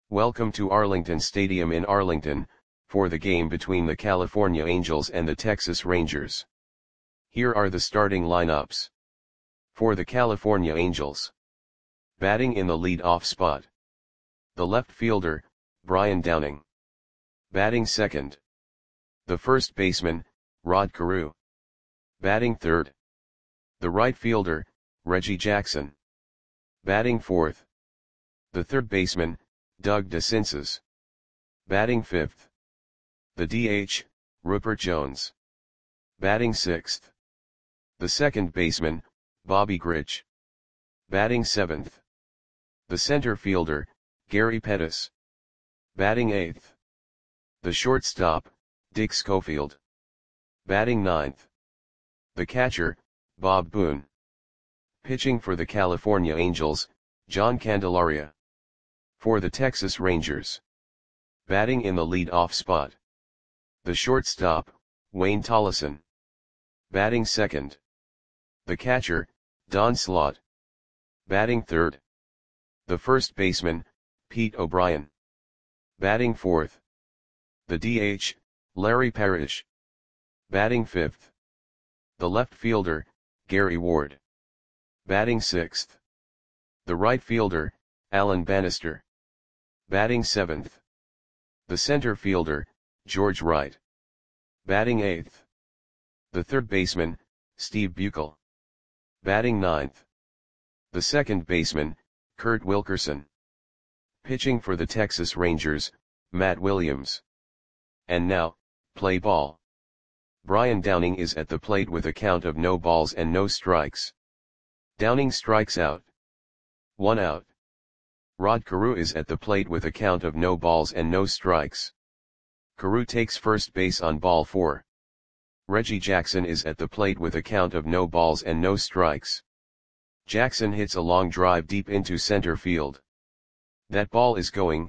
Welcome to Arlington Stadium in Arlington, for the game between the California Angels and the Texas Rangers. Here are the starting lineups. For the California Angels. Batting in the lead-off spot. The left fielder, Brian Downing. Batting second. The first baseman, Rod Carew. Batting third. The right fielder, Reggie Jackson. Batting fourth. The third baseman, Doug DeCinces. Batting fifth. The DH, Rupert Jones. Batting sixth. The second baseman, Bobby Grich. Batting seventh. The center fielder, Gary Pettis. Batting eighth. The shortstop, Dick Schofield. Batting ninth. The catcher, Bob Boone. Pitching for the California Angels, John Candelaria. For the Texas Rangers. Batting in the lead-off spot. The shortstop, Wayne Tollison. Batting second. The catcher, Don Slaught. Batting third. The first baseman, Pete O'Brien. Batting fourth. The DH, Larry Parrish. Batting fifth. The left fielder, Gary Ward. Batting sixth. The right fielder, Alan Bannister. Batting seventh. The center fielder, George Wright. Batting eighth. The third baseman, Steve Buechel. Batting ninth. The second baseman, Kurt Wilkerson. Pitching for the Texas Rangers, Matt Williams. And now, play ball. Brian Downing is at the plate with a count of no balls and no strikes. Downing strikes out. 1 out. Rod Carew is at the plate with a count of no balls and no strikes. Carew takes first base on ball 4. Reggie Jackson is at the plate with a count of no balls and no strikes. Jackson hits a long drive deep into center field. That ball is gone.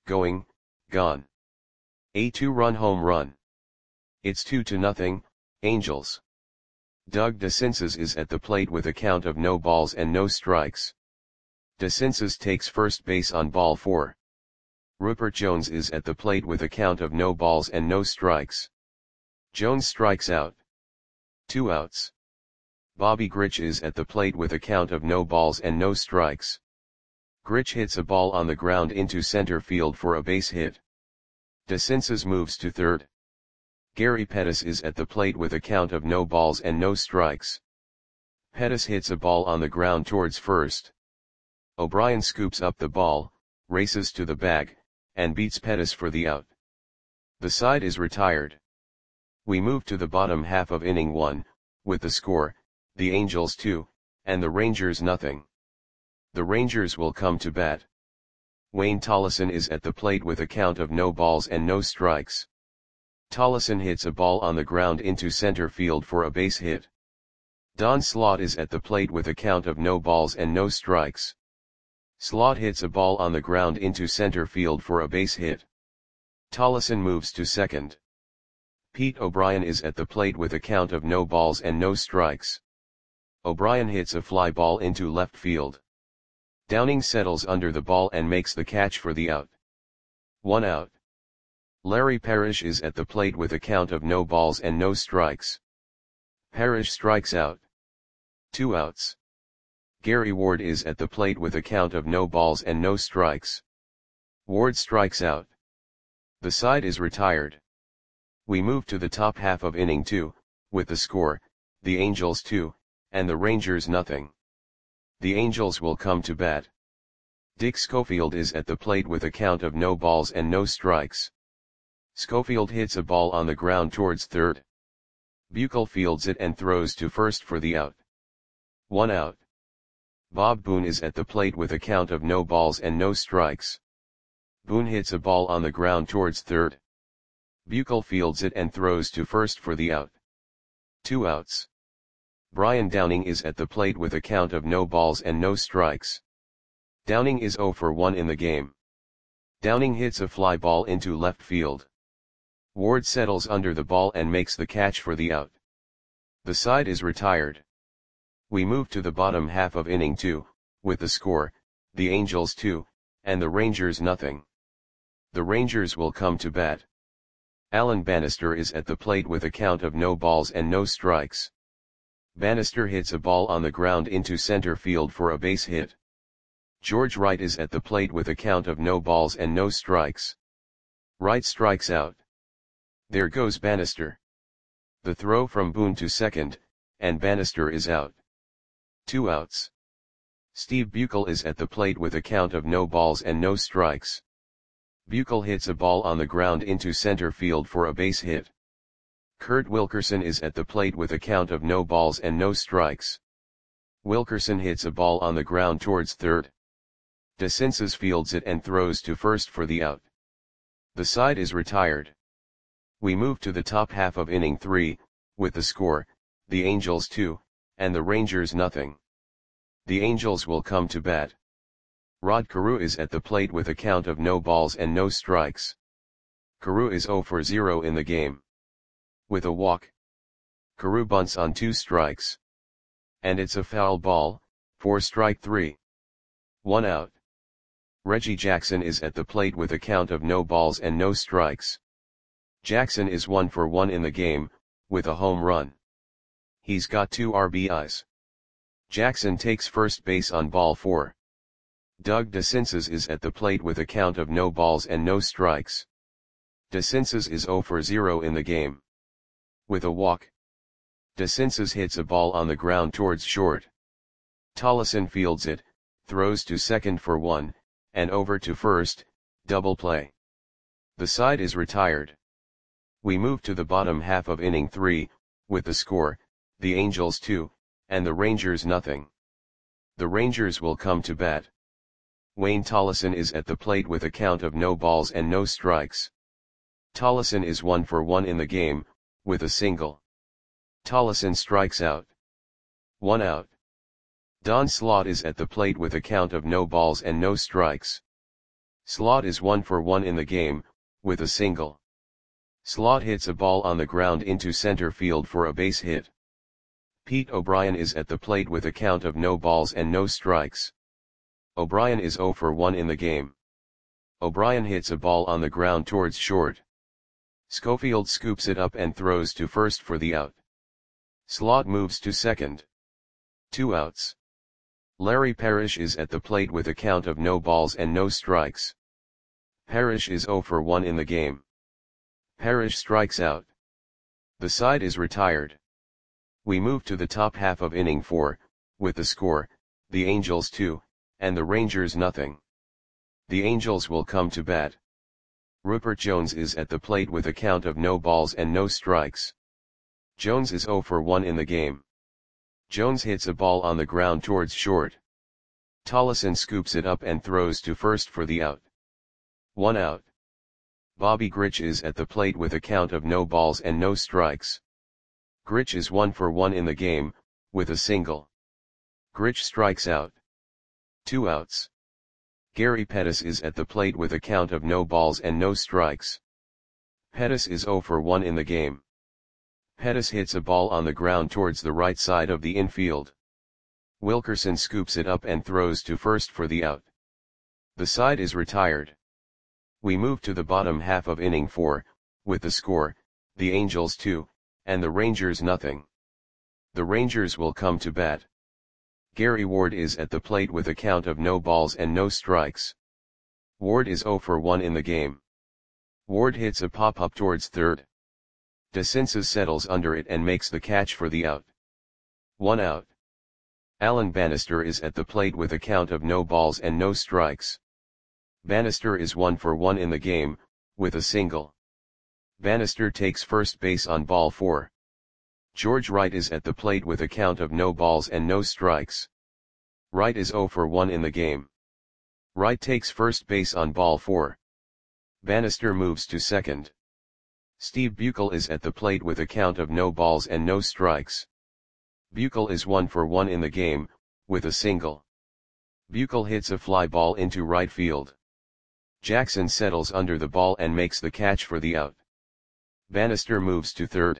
A 2-run home run. It's 2-0, Angels. Doug DeCinces is at the plate with a count of no balls and no strikes. DeCinces takes first base on ball 4. Rupert Jones is at the plate with a count of no balls and no strikes. Jones strikes out. 2 outs. Bobby Grich is at the plate with a count of no balls and no strikes. Grich hits a ball on the ground into center field for a base hit. DeCinces moves to third. Gary Pettis is at the plate with a count of no balls and no strikes. Pettis hits a ball on the ground towards first. O'Brien scoops up the ball, races to the bag, and beats Pettis for the out. The side is retired. We move to the bottom half of inning 1, with the score, the Angels 2, and the Rangers nothing. The Rangers will come to bat. Wayne Tollison is at the plate with a count of no balls and no strikes. Tollison hits a ball on the ground into center field for a base hit. Don Slaught is at the plate with a count of no balls and no strikes. Slaught hits a ball on the ground into center field for a base hit. Tollison moves to second. Pete O'Brien is at the plate with a count of no balls and no strikes. O'Brien hits a fly ball into left field. Downing settles under the ball and makes the catch for the out. 1 out. Larry Parrish is at the plate with a count of no balls and no strikes. Parrish strikes out. 2 outs. Gary Ward is at the plate with a count of no balls and no strikes. Ward strikes out. The side is retired. We move to the top half of inning 2, with the score, the Angels 2, and the Rangers nothing. The Angels will come to bat. Dick Schofield is at the plate with a count of no balls and no strikes. Schofield hits a ball on the ground towards third. Buechel fields it and throws to first for the out. 1 out. Bob Boone is at the plate with a count of no balls and no strikes. Boone hits a ball on the ground towards third. Buechel fields it and throws to first for the out. 2 outs. Brian Downing is at the plate with a count of no balls and no strikes. Downing is 0 for 1 in the game. Downing hits a fly ball into left field. Ward settles under the ball and makes the catch for the out. The side is retired. We move to the bottom half of inning 2, with the score, the Angels 2, and the Rangers nothing. The Rangers will come to bat. Alan Bannister is at the plate with a count of no balls and no strikes. Bannister hits a ball on the ground into center field for a base hit. George Wright is at the plate with a count of no balls and no strikes. Wright strikes out. There goes Bannister. The throw from Boone to second, and Bannister is out. 2 outs. Steve Buechel is at the plate with a count of no balls and no strikes. Buechel hits a ball on the ground into center field for a base hit. Kurt Wilkerson is at the plate with a count of no balls and no strikes. Wilkerson hits a ball on the ground towards third. DeCinces fields it and throws to first for the out. The side is retired. We move to the top half of inning 3, with the score, the Angels 2, and the Rangers nothing. The Angels will come to bat. Rod Carew is at the plate with a count of no balls and no strikes. Carew is 0 for 0 in the game. With a walk. Carew bunts on 2 strikes. And it's a foul ball, for strike 3. 1 out. Reggie Jackson is at the plate with a count of no balls and no strikes. Jackson is 1 for 1 in the game, with a home run. He's got 2 RBIs. Jackson takes first base on ball 4. Doug DeCinces is at the plate with a count of no balls and no strikes. DeCinces is 0 for 0 in the game. With a walk. DeCinces hits a ball on the ground towards short. Tollefson fields it, throws to second for 1, and over to first, double play. The side is retired. We move to the bottom half of inning 3, with the score, the Angels 2, and the Rangers nothing. The Rangers will come to bat. Wayne Tollefson is at the plate with a count of no balls and no strikes. Tollefson is 1 for 1 in the game, with a single. Tollefson strikes out. 1 out. Don Slaught is at the plate with a count of no balls and no strikes. Slaught is 1 for 1 in the game, with a single. Slaught hits a ball on the ground into center field for a base hit. Pete O'Brien is at the plate with a count of no balls and no strikes. O'Brien is 0 for 1 in the game. O'Brien hits a ball on the ground towards short. Schofield scoops it up and throws to first for the out. Slaught moves to second. 2 outs. Larry Parrish is at the plate with a count of no balls and no strikes. Parrish is 0 for 1 in the game. Parrish strikes out. The side is retired. We move to the top half of inning 4, with the score, the Angels 2, and the Rangers nothing. The Angels will come to bat. Rupert Jones is at the plate with a count of no balls and no strikes. Jones is 0 for 1 in the game. Jones hits a ball on the ground towards short. Tollefson scoops it up and throws to first for the out. 1 out. Bobby Grich is at the plate with a count of no balls and no strikes. Grich is 1 for 1 in the game, with a single. Grich strikes out. 2 outs. Gary Pettis is at the plate with a count of no balls and no strikes. Pettis is 0 for 1 in the game. Pettis hits a ball on the ground towards the right side of the infield. Wilkerson scoops it up and throws to first for the out. The side is retired. We move to the bottom half of inning 4, with the score, the Angels 2, and the Rangers nothing. The Rangers will come to bat. Gary Ward is at the plate with a count of no balls and no strikes. Ward is 0 for 1 in the game. Ward hits a pop-up towards third. DeCinces settles under it and makes the catch for the out. 1 out. Alan Bannister is at the plate with a count of no balls and no strikes. Bannister is 1 for 1 in the game, with a single. Bannister takes first base on ball 4. George Wright is at the plate with a count of no balls and no strikes. Wright is 0 for 1 in the game. Wright takes first base on ball 4. Bannister moves to second. Steve Buechel is at the plate with a count of no balls and no strikes. Buechel is 1 for 1 in the game, with a single. Buechel hits a fly ball into right field. Jackson settles under the ball and makes the catch for the out. Bannister moves to third.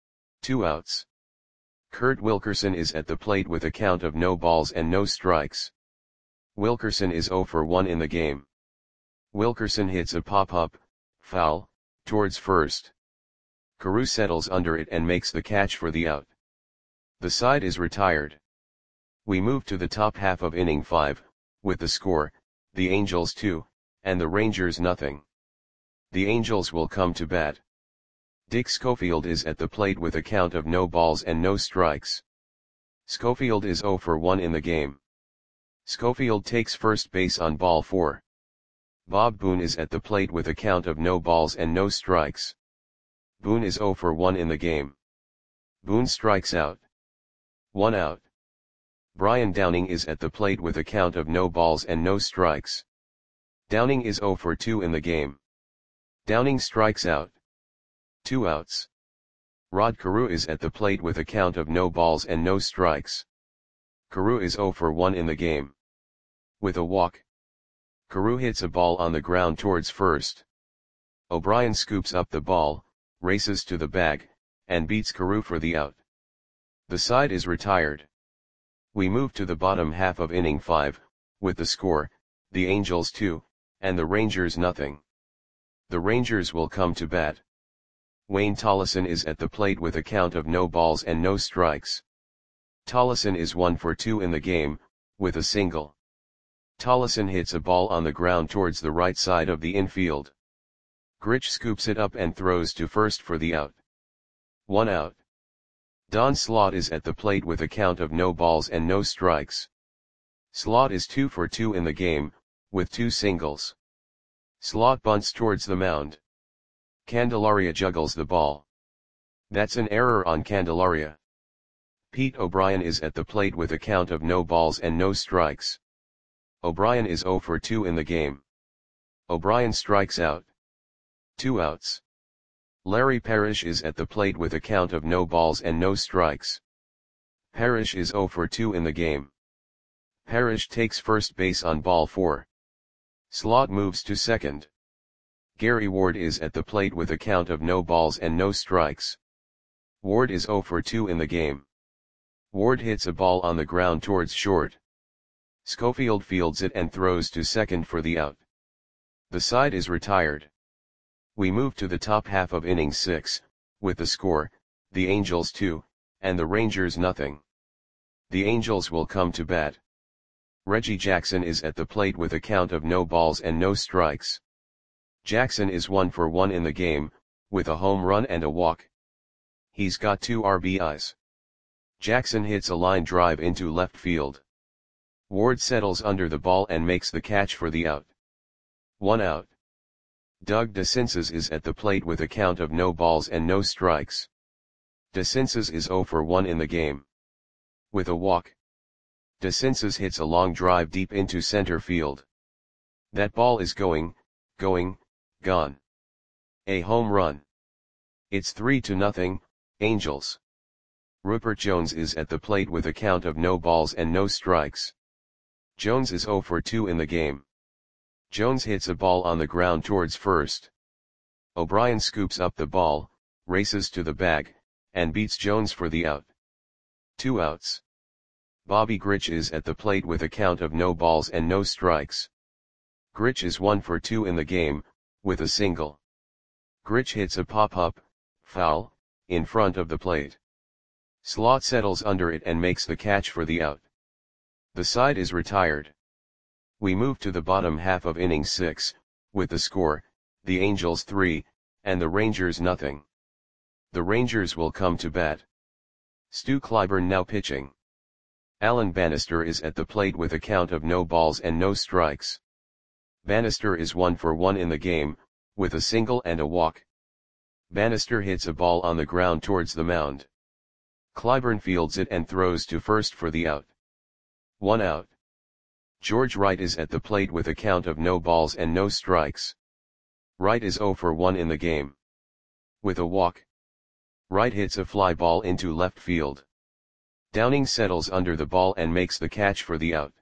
2 outs. Kurt Wilkerson is at the plate with a count of no balls and no strikes. Wilkerson is 0 for 1 in the game. Wilkerson hits a pop-up, foul, towards first. Carew settles under it and makes the catch for the out. The side is retired. We move to the top half of inning 5, with the score, the Angels 2, and the Rangers nothing. The Angels will come to bat. Dick Schofield is at the plate with a count of no balls and no strikes. Schofield is 0 for 1 in the game. Schofield takes first base on ball 4. Bob Boone is at the plate with a count of no balls and no strikes. Boone is 0 for 1 in the game. Boone strikes out. 1 out. Brian Downing is at the plate with a count of no balls and no strikes. Downing is 0 for 2 in the game. Downing strikes out. 2 outs. Rod Carew is at the plate with a count of no balls and no strikes. Carew is 0 for 1 in the game. With a walk. Carew hits a ball on the ground towards first. O'Brien scoops up the ball, races to the bag, and beats Carew for the out. The side is retired. We move to the bottom half of inning 5, with the score, the Angels 2, and the Rangers nothing. The Rangers will come to bat. Wayne Tollison is at the plate with a count of no balls and no strikes. Tollison is 1 for 2 in the game, with a single. Tollison hits a ball on the ground towards the right side of the infield. Grich scoops it up and throws to first for the out. 1 out. Don Slaught is at the plate with a count of no balls and no strikes. Slaught is 2 for 2 in the game, with 2 singles. Slaught bunts towards the mound. Candelaria juggles the ball. That's an error on Candelaria. Pete O'Brien is at the plate with a count of no balls and no strikes. O'Brien is 0 for 2 in the game. O'Brien strikes out. 2 outs. Larry Parrish is at the plate with a count of no balls and no strikes. Parrish is 0 for 2 in the game. Parrish takes first base on ball 4. Slaught moves to second. Gary Ward is at the plate with a count of no balls and no strikes. Ward is 0 for 2 in the game. Ward hits a ball on the ground towards short. Schofield fields it and throws to second for the out. The side is retired. We move to the top half of inning 6, with the score, the Angels 2, and the Rangers nothing. The Angels will come to bat. Reggie Jackson is at the plate with a count of no balls and no strikes. Jackson is 1 for 1 in the game, with a home run and a walk. He's got 2 RBIs. Jackson hits a line drive into left field. Ward settles under the ball and makes the catch for the out. 1 out. Doug DeCinces is at the plate with a count of no balls and no strikes. DeCinces is 0 for 1 in the game. With a walk. DeCinces hits a long drive deep into center field. That ball is going, gone. A home run. It's 3-0, Angels. Rupert Jones is at the plate with a count of no balls and no strikes. Jones is 0 for 2 in the game. Jones hits a ball on the ground towards first. O'Brien scoops up the ball, races to the bag, and beats Jones for the out. 2 outs. Bobby Grich is at the plate with a count of no balls and no strikes. Grich is 1 for 2 in the game, with a single. Grich hits a pop-up, foul, in front of the plate. Slaught settles under it and makes the catch for the out. The side is retired. We move to the bottom half of inning 6, with the score, the Angels 3, and the Rangers nothing. The Rangers will come to bat. Stu Clyburn now pitching. Alan Bannister is at the plate with a count of no balls and no strikes. Bannister is 1 for 1 in the game, with a single and a walk. Bannister hits a ball on the ground towards the mound. Clyburn fields it and throws to first for the out. 1 out. George Wright is at the plate with a count of no balls and no strikes. Wright is 0 for 1 in the game. With a walk. Wright hits a fly ball into left field. Downing settles under the ball and makes the catch for the out.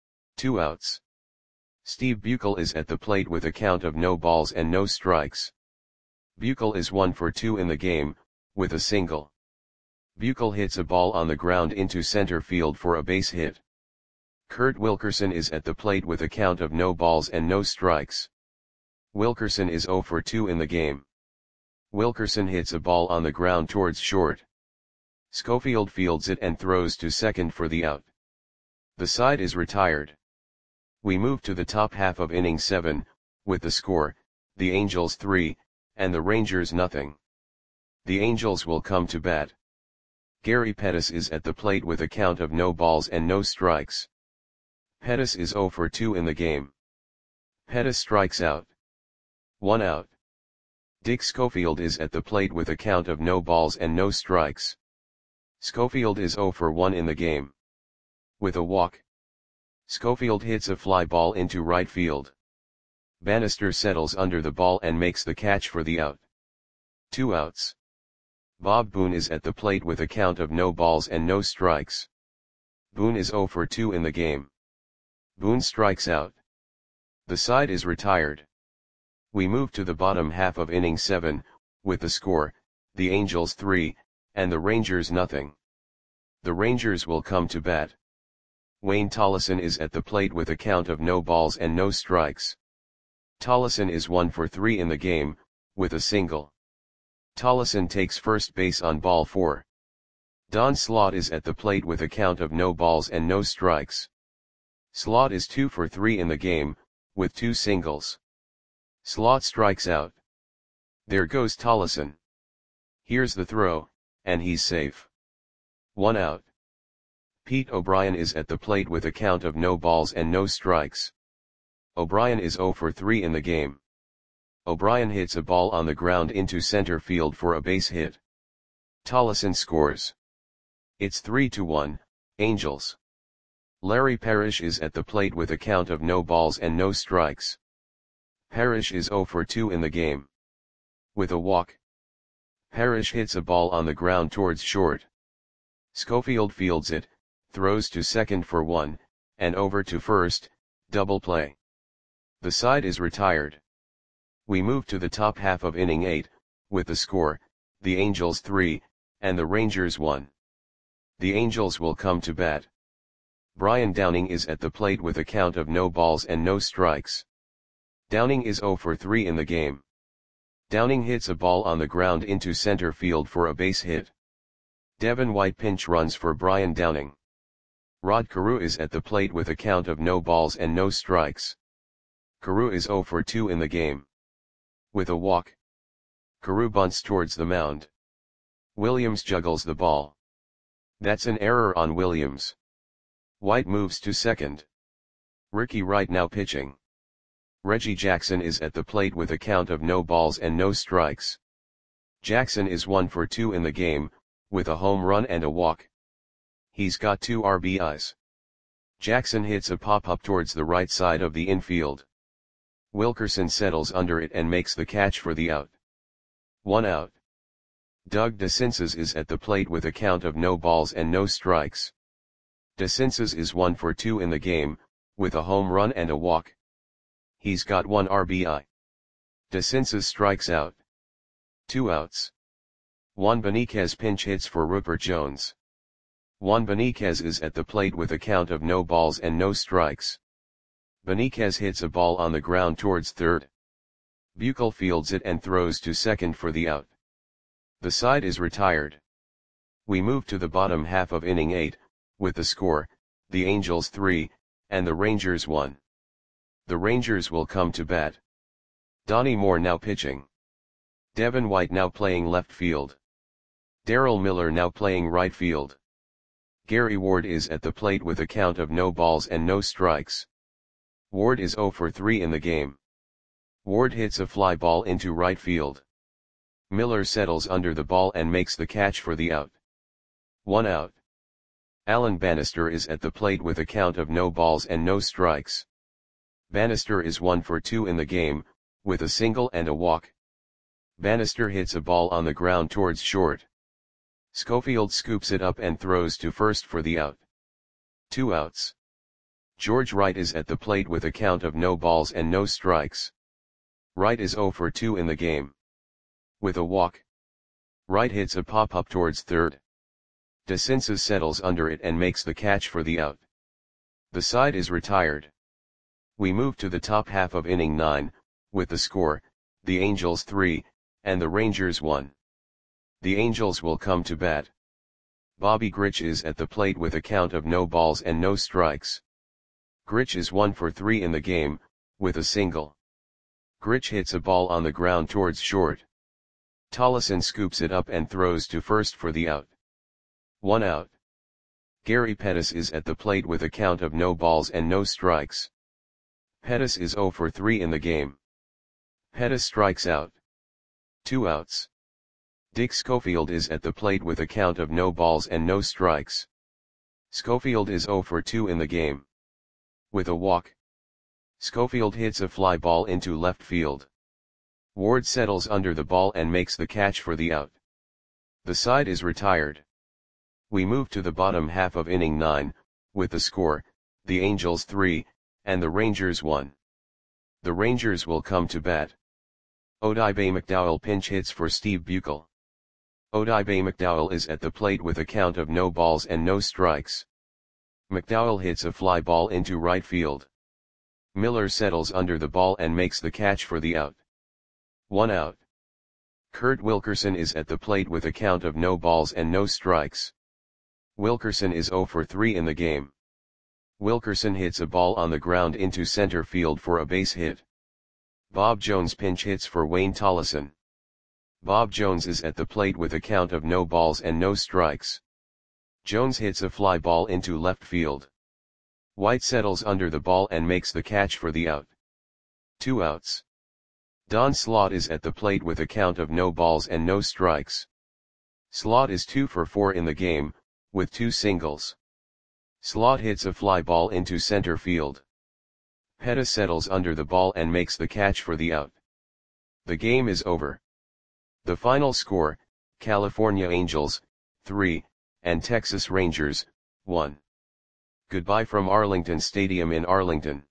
2 outs. Steve Buechel is at the plate with a count of no balls and no strikes. Buechel is 1 for 2 in the game, with a single. Buechel hits a ball on the ground into center field for a base hit. Kurt Wilkerson is at the plate with a count of no balls and no strikes. Wilkerson is 0 for 2 in the game. Wilkerson hits a ball on the ground towards short. Schofield fields it and throws to second for the out. The side is retired. We move to the top half of inning 7, with the score, the Angels 3, and the Rangers nothing. The Angels will come to bat. Gary Pettis is at the plate with a count of no balls and no strikes. Pettis is 0 for 2 in the game. Pettis strikes out. 1 out. Dick Schofield is at the plate with a count of no balls and no strikes. Schofield is 0 for 1 in the game. With a walk. Schofield hits a fly ball into right field. Bannister settles under the ball and makes the catch for the out. 2 outs. Bob Boone is at the plate with a count of no balls and no strikes. Boone is 0 for 2 in the game. Boone strikes out. The side is retired. We move to the bottom half of inning 7, with the score, the Angels 3, and the Rangers nothing. The Rangers will come to bat. Wayne Tollison is at the plate with a count of no balls and no strikes. Tollison is 1 for 3 in the game, with a single. Tollison takes first base on ball 4. Don Slaught is at the plate with a count of no balls and no strikes. Slaught is 2 for 3 in the game, with 2 singles. Slaught strikes out. There goes Tollison. Here's the throw, and he's safe. 1 out. Pete O'Brien is at the plate with a count of no balls and no strikes. O'Brien is 0 for 3 in the game. O'Brien hits a ball on the ground into center field for a base hit. Tollison scores. It's 3-1, Angels. Larry Parrish is at the plate with a count of no balls and no strikes. Parrish is 0 for 2 in the game. With a walk. Parrish hits a ball on the ground towards short. Schofield fields it, throws to second for 1, and over to first, double play. The side is retired. We move to the top half of inning 8, with the score, the Angels 3, and the Rangers 1. The Angels will come to bat. Brian Downing is at the plate with a count of no balls and no strikes. Downing is 0 for 3 in the game. Downing hits a ball on the ground into center field for a base hit. Devin White pinch runs for Brian Downing. Rod Carew is at the plate with a count of no balls and no strikes. Carew is 0 for 2 in the game. With a walk. Carew bunts towards the mound. Williams juggles the ball. That's an error on Williams. White moves to second. Ricky Wright now pitching. Reggie Jackson is at the plate with a count of no balls and no strikes. Jackson is 1 for 2 in the game, with a home run and a walk. He's got 2 RBIs. Jackson hits a pop-up towards the right side of the infield. Wilkerson settles under it and makes the catch for the out. 1 out. Doug DeCinces is at the plate with a count of no balls and no strikes. DeCinces is 1 for 2 in the game, with a home run and a walk. He's got 1 RBI. DeCinces strikes out. 2 outs. Juan Beniquez pinch hits for Rupert Jones. Juan Beniquez is at the plate with a count of no balls and no strikes. Beniquez hits a ball on the ground towards third. Buechel fields it and throws to second for the out. The side is retired. We move to the bottom half of inning 8, with the score, the Angels 3, and the Rangers 1. The Rangers will come to bat. Donnie Moore now pitching. Devin White now playing left field. Darryl Miller now playing right field. Gary Ward is at the plate with a count of no balls and no strikes. Ward is 0 for 3 in the game. Ward hits a fly ball into right field. Miller settles under the ball and makes the catch for the out. 1 out. Alan Bannister is at the plate with a count of no balls and no strikes. Bannister is 1 for 2 in the game, with a single and a walk. Bannister hits a ball on the ground towards short. Schofield scoops it up and throws to first for the out. 2 outs. George Wright is at the plate with a count of no balls and no strikes. Wright is 0 for 2 in the game. With a walk. Wright hits a pop-up towards third. DeCinces settles under it and makes the catch for the out. The side is retired. We move to the top half of inning 9, with the score, the Angels 3, and the Rangers 1. The Angels will come to bat. Bobby Grich is at the plate with a count of no balls and no strikes. Grich is 1 for 3 in the game, with a single. Grich hits a ball on the ground towards short. Tollefson scoops it up and throws to first for the out. 1 out. Gary Pettis is at the plate with a count of no balls and no strikes. Pettis is 0 for 3 in the game. Pettis strikes out. 2 outs. Dick Schofield is at the plate with a count of no balls and no strikes. Schofield is 0 for 2 in the game. With a walk. Schofield hits a fly ball into left field. Ward settles under the ball and makes the catch for the out. The side is retired. We move to the bottom half of inning 9, with the score, the Angels 3, and the Rangers 1. The Rangers will come to bat. Odibe McDowell pinch hits for Steve Buechel. Odibe McDowell is at the plate with a count of no balls and no strikes. McDowell hits a fly ball into right field. Miller settles under the ball and makes the catch for the out. 1 out. Kurt Wilkerson is at the plate with a count of no balls and no strikes. Wilkerson is 0 for 3 in the game. Wilkerson hits a ball on the ground into center field for a base hit. Bob Jones pinch hits for Wayne Tollefson. Bob Jones is at the plate with a count of no balls and no strikes. Jones hits a fly ball into left field. White settles under the ball and makes the catch for the out. 2 outs. Don Slaught is at the plate with a count of no balls and no strikes. Slaught is 2 for 4 in the game, with 2 singles. Slaught hits a fly ball into center field. Pettis settles under the ball and makes the catch for the out. The game is over. The final score, California Angels, 3, and Texas Rangers, 1. Goodbye from Arlington Stadium in Arlington.